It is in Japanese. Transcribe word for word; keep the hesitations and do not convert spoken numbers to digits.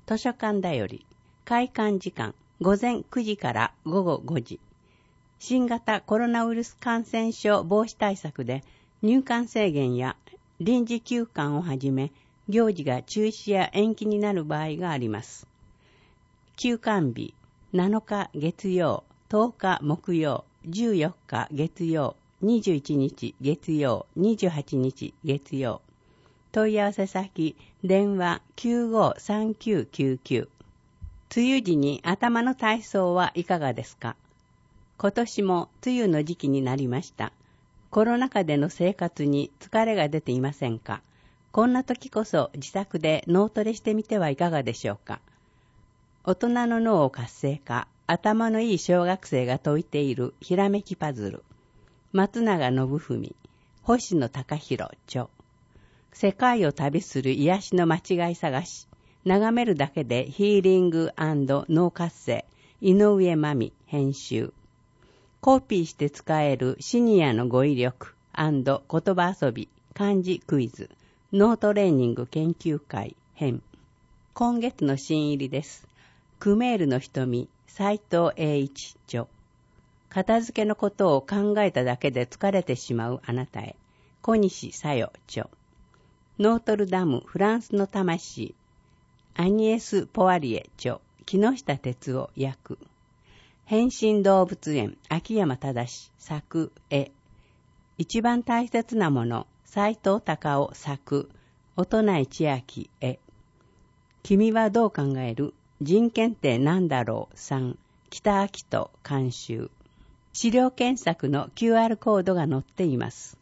図書館だより、開館時間午前くじから午後ごじ。新型コロナウイルス感染症防止対策で入館制限や臨時休館をはじめ、行事が中止や延期になる場合があります。休館日、なのか月曜、とおか木曜、じゅうよっか月曜、にじゅういちにち月曜、にじゅうはちにち月曜。問い合わせ先、電話 きゅうごさんきゅうきゅうきゅう。梅雨時に頭の体操はいかがですか？今年も梅雨の時期になりました。コロナ禍での生活に疲れが出ていませんか？こんな時こそ自宅で脳トレしてみてはいかがでしょうか？大人の脳を活性化、頭のいい小学生が解いているひらめきパズル。松永信文、星野貴弘著。世界を旅する癒しの間違い探し。眺めるだけでヒーリング&脳活性。井上真美編集。コピーして使えるシニアの語彙力&言葉遊び、漢字クイズ。脳トレーニング研究会編。今月の新入りです。クメールの瞳、斉藤栄一著。片付けのことを考えただけで疲れてしまうあなたへ。小西小夜著。ノートルダム、フランスの魂。アニエス・ポワリエ著。木下哲夫訳。変身動物園、秋山正作絵。一番大切なもの、斉藤隆夫作。音内千秋絵。君はどう考える？人権って何だろう？さん。北明人監修。資料検索の キューアール コードが載っています。